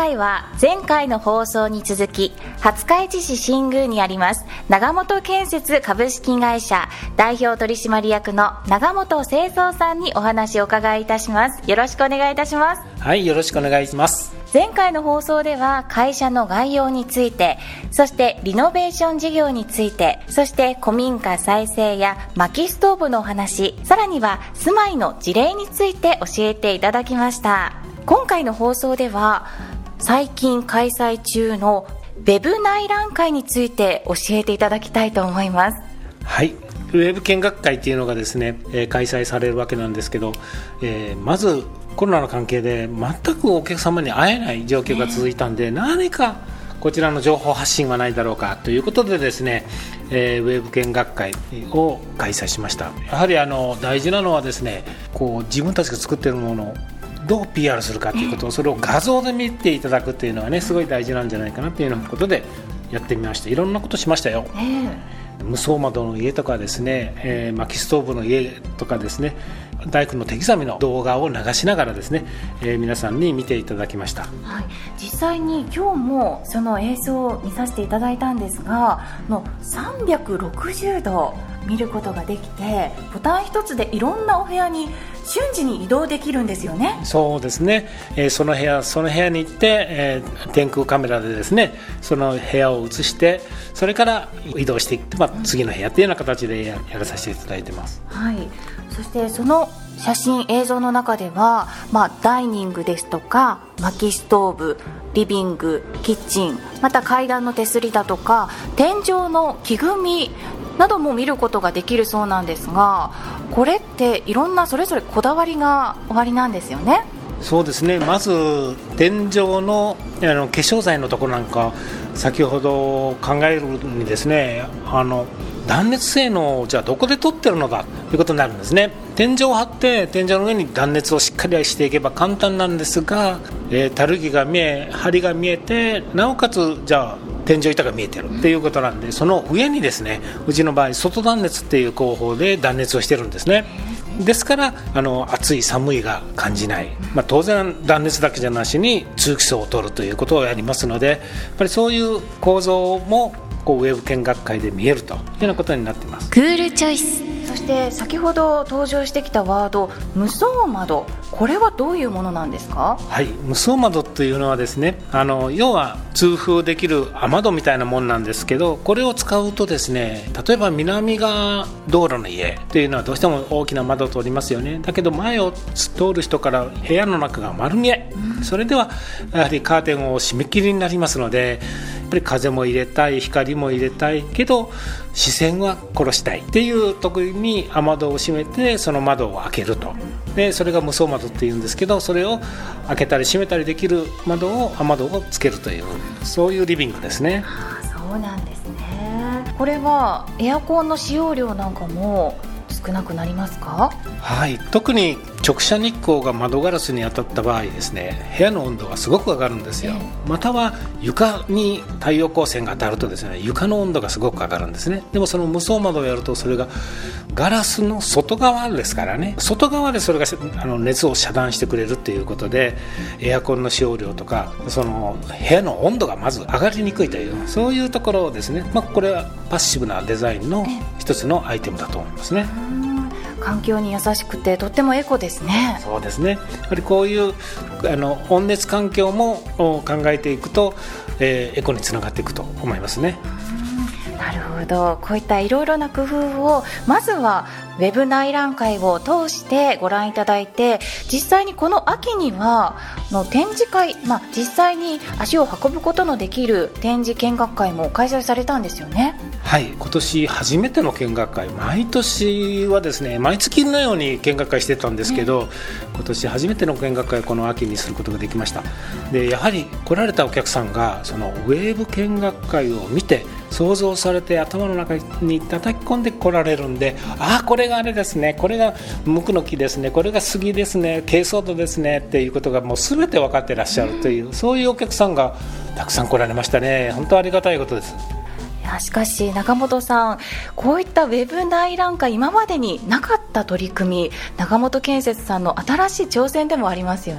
回は前回の放送に続き、廿日市市新宮にあります長本建設株式会社代表取締役の長本清三さんにお話を伺いいたします。よろしくお願いいたします。 はい、よろしくお願いします。 前回の放送では会社の概要について、そしてリノベーション事業について、そして古民家再生や薪ストーブのお話、さらには住まいの事例について教えていただきました。今回の放送では最近開催中のウェブ内覧会について教えていただきたいと思います。 はい、ウェブ見学会っていうのがですね、開催されるわけなんですけど、まずコロナの関係で全くお客様に会えない状況が続いたんで、何かこちらの情報発信はないだろうかということでですね、ウェブ見学会を開催しました。やはり大事なのはですね、こう自分たちが作っているものをどう PR するかということを、それを画像で見ていただくというのがね、すごい大事なんじゃないかなというようなことでやってみました。いろんなことしましたよ。無双窓の家とかですね、薪ストーブの家とかですね、大工の手刻みの動画を流しながらですね、皆さんに見ていただきました。 はい、実際に今日もその映像を見させていただいたんですが、360度見ることができて、ボタン一つでいろんなお部屋に瞬時に移動できるんですよね。 そうですね、その部屋に行って、天空カメラでですね、その部屋を映して、それから移動していって、次の部屋っていうような形でやらさせていただいてます。 はい、そしてその写真映像の中では、ダイニングですとか薪ストーブ、リビング、キッチン、また階段の手すりだとか天井の木組みなども見ることができるそうなんですが、これっていろんなそれぞれこだわりがおありなんですよね。 そうですね、まず天井の化粧剤のところなんか、先ほど考えるにですね、断熱性能をじゃあどこで取ってるのかということになるんですね。天井を張って天井の上に断熱をしっかりしていけば簡単なんですが、たるきが見え、梁が見えて、なおかつじゃあ天井板が見えてるっていうことなんで、その上にですね、うちの場合外断熱っていう工法で断熱をしてるんですね。ですから暑い寒いが感じない、当然断熱だけじゃなしに通気層を取るということをやりますので、やっぱりそういう構造もウェブ見学会で見えるというようなことになっています。 クールチョイス。そして先ほど登場してきたワード、無双窓、これはどういうものなんですか？ はい、無双窓というのはですね、要は通風できる雨戸みたいなもんなんですけど、これを使うとですね、例えば南側道路の家というのはどうしても大きな窓を通りますよね。だけど前を通る人から部屋の中が丸見え、それではやはりカーテンを閉め切りになりますので、やっぱり風も入れたい、光も入れたいけど視線は殺したいっていう時に雨戸を閉めて、その窓を開けると。でそれが無双窓っていうんですけど、それを開けたり閉めたりできる雨戸をつけるという、そういうリビングですね。 そうなんですね。これはエアコンの使用量なんかも少なくなりますか？ はい、特に直射日光が窓ガラスに当たった場合ですね、部屋の温度がすごく上がるんですよ。または床に太陽光線が当たるとですね、床の温度がすごく上がるんですね。でもその無双窓をやると、それがガラスの外側ですからね、外側でそれが熱を遮断してくれるということで、エアコンの使用量とかその部屋の温度がまず上がりにくいという、そういうところをですね、これはパッシブなデザインの一つのアイテムだと思いますね。 環境に優しくてとってもエコですね。 そうですね、やはりこういう温熱環境も考えていくと、エコにつながっていくと思いますね。 なるほど、こういったいろいろな工夫をまずはウェブ内覧会を通してご覧いただいて、実際にこの秋には展示会、実際に足を運ぶことのできる展示見学会も開催されたんですよね。 はい、今年初めての見学会、毎年はですね、毎月のように見学会してたんですけど、今年初めての見学会をこの秋にすることができました。でやはり来られたお客さんがそのウェブ見学会を見て想像されて頭の中に叩き込んで来られるんで、これがあれですね、これがムクの木ですね、これが杉ですね、珪藻土ですねっていうことがもう全て分かってらっしゃるという、そういうお客さんがたくさん来られましたね。本当ありがたいことです。 しかし中本さん、こういったウェブ内覧会、今までになかった取り組み、長本建設さんの新しい挑戦でもありますよね。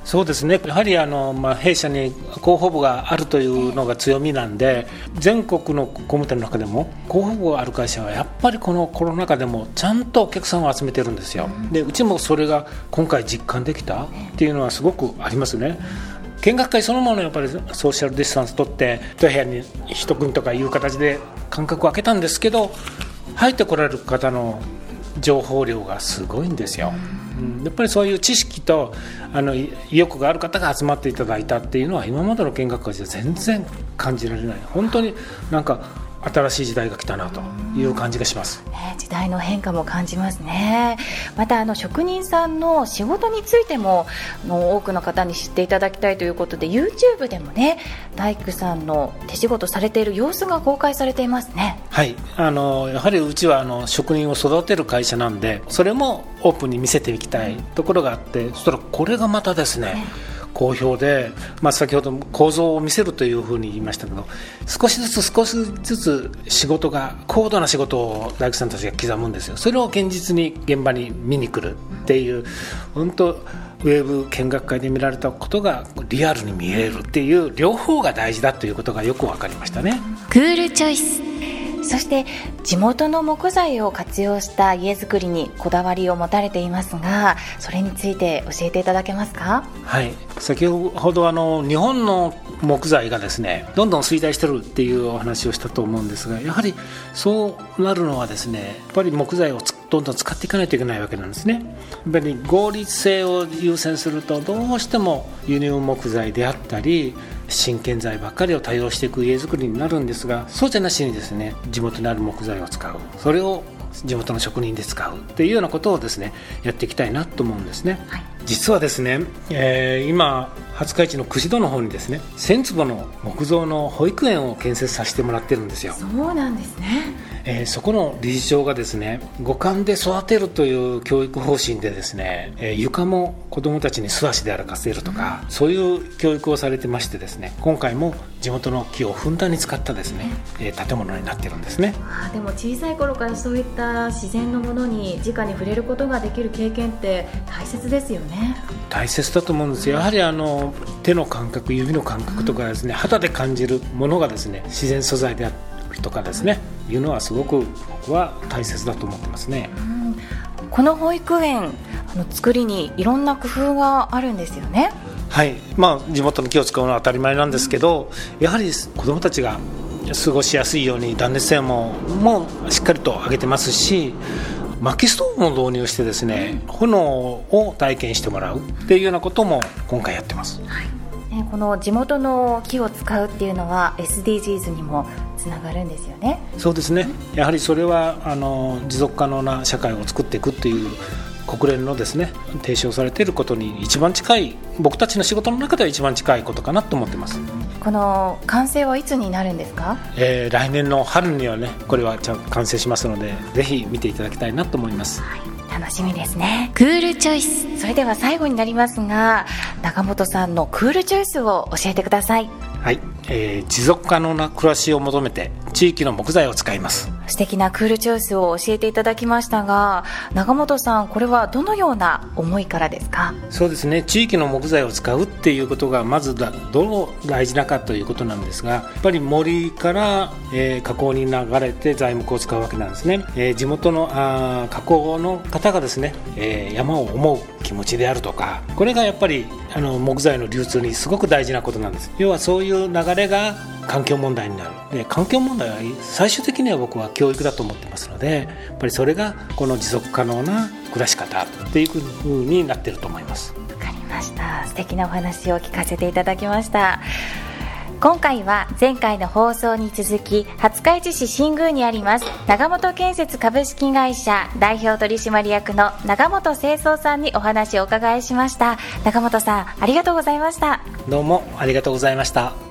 そうですね、やはり弊社に広報部があるというのが強みなんで、全国の工務店の中でも広報部がある会社はやっぱりこのコロナ禍でもちゃんとお客さんを集めてるんですよ。でうちもそれが今回実感できたっていうのはすごくありますね。見学会そのものやっぱりソーシャルディスタンス取って一部屋に一組とかいう形で間隔を空けたんですけど、入ってこられる方の情報量がすごいんですよ。やっぱりそういう知識と意欲がある方が集まっていただいたっていうのは今までの見学会じゃ全然感じられない。本当になんか新しい時代が来たなという感じがします、 時代の変化も感じますね。また職人さんの仕事についても多くの方に知っていただきたいということで YouTube でもね、大工さんの手仕事されている様子が公開されていますね。 はい、やはりうちは職人を育てる会社なんで、それもオープンに見せていきたいところがあって、そしたらこれがまたですね、好評で、先ほど構造を見せるというふうに言いましたけど、少しずつ仕事が高度な仕事を大工さんたちが刻むんですよ。それを現実に現場に見に来るっていう、本当ウェブ見学会で見られたことがリアルに見えるっていう両方が大事だということがよく分かりましたね。 クールチョイス。そして地元の木材を活用した家づくりにこだわりを持たれていますが、それについて教えていただけますか？ はい、先ほど日本の木材がですねどんどん衰退してるっていうお話をしたと思うんですが、やはりそうなるのはですね、やっぱり木材をどんどん使っていかないといけないわけなんですね。やっぱり合理性を優先するとどうしても輸入木材であったり新建材ばっかりを多用していく家づくりになるんですが、そうじゃなしにですね、地元にある木材を使う、それを地元の職人で使うっていうようなことをですねやっていきたいなと思うんですね、はい、実はですね、今廿日市の串戸の方にですね1000坪の木造の保育園を建設させてもらってるんですよ。 そうなんですね。 そこの理事長がですね、五感で育てるという教育方針でですね、床も子どもたちに素足で歩かせるとか、そういう教育をされてましてですね、今回も地元の木をふんだんに使ったですね、建物になってるんですね。 でも小さい頃からそういった自然のものに直に触れることができる経験って大切ですよね。 大切だと思うんですよ。やはり手の感覚、指の感覚とかですね、肌で感じるものがですね自然素材であるとかですね、いうのはすごく僕は大切だと思ってますね。 この保育園作りにいろんな工夫があるんですよね。 はい、地元の木を使うのは当たり前なんですけど、やはり子どもたちが過ごしやすいように断熱性もしっかりと上げてますし、薪ストーブも導入してですね、炎を体験してもらうっていうようなことも今回やってます、はい。 この地元の木を使うっていうのは SDGs にもつながるんですよね。 そうですね、やはりそれは持続可能な社会を作っていくっていう国連のですね提唱されていることに一番近い、僕たちの仕事の中では一番近いことかなと思ってます。 この完成はいつになるんですか？ 来年の春にはね、これは完成しますので、ぜひ見ていただきたいなと思います、はい、 楽しみですね。クールチョイス。それでは最後になりますが、中本さんのクールチョイスを教えてください。 はい、持続可能な暮らしを求めて地域の木材を使います。 素敵なクールチョイスを教えていただきましたが、中本さん、これはどのような思いからですか？ そうですね、地域の木材を使うっていうことがまずどう大事なかということなんですが、やっぱり森から、河口に流れて材木を使うわけなんですね。地元の河口の方がですね、山を思う気持ちであるとか、これがやっぱり木材の流通にすごく大事なことなんです。要はそういう流れが環境問題になる。で、環境問題は最終的には僕は教育だと思ってますので、やっぱりそれがこの持続可能な暮らし方っていう風になっていると思います。 わかりました。素敵なお話を聞かせていただきました。今回は前回の放送に続き、廿日市市新宮にあります長本建設株式会社代表取締役の長本清掃さんにお話をお伺いしました。長本さん、ありがとうございました。 どうもありがとうございました。